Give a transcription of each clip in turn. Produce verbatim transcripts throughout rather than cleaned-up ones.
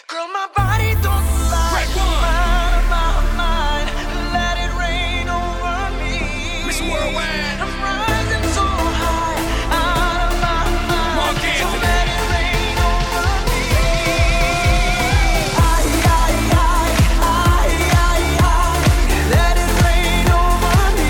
Girl, my body don't lie. Mind of my mind, let it rain over me. Miss Worldwide. I'm rising so high, out of my mind. Mark So Anthony. let it rain over me. Ay, ay, ay, ay, ay, ay. Let it rain over me.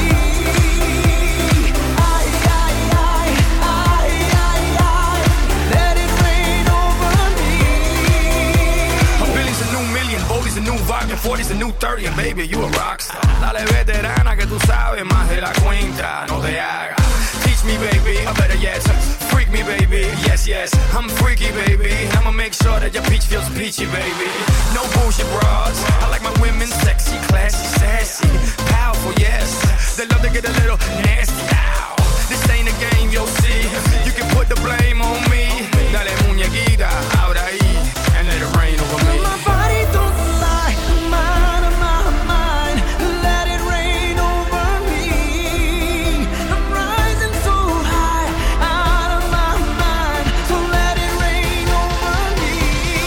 Ay, ay, ay, ay, ay, ay. Let it rain over me. A billion's a new million, Boldy's a new vodka, forty's a new thirty, and baby, you a rockstar. Dale veterana que tú sabes más de la cuenta, no te hagas. Teach me, baby, or better yet, freak me, baby. Yes, yes, I'm freaky, baby. I'ma make sure that your peach feels peachy, baby. No bullshit bras. I like my women sexy, classy, sassy, powerful, yes. They love to get a little nasty. Ow. This ain't a game, you'll see. You can put the blame on me. Dale muñequita, ahora ahí, and let it rain over me. My body don't lie, mind of my mind, let it rain over me. I'm rising so high, out of my mind, so let it rain over me.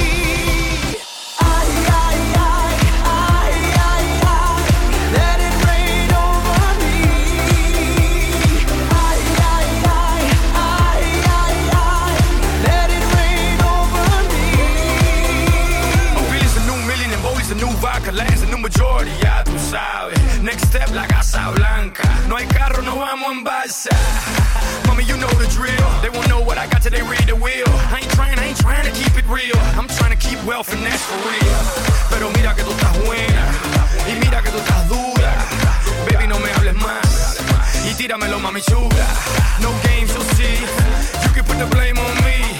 Ay, ay, ay, ay, ay, ay, let it rain over me. Ay, ay, ay, ay, ay, ay, let it rain over me. A billion's a new million and Boldy's a new vodka, Land's a new majority, ya tú sabes. Next step, la Casa Blanca. No hay carro, no vamos en balsa. Mommy, you know the drill. They won't know what I got till they read the wheel. I ain't trying, I ain't trying to keep it real. I'm trying to keep wealth and that's for real. Pero mira que tú estás buena y mira que tú estás dura. Baby, no me hables más y tíramelo, mami chula. No games, you'll see. You can put the blame on me.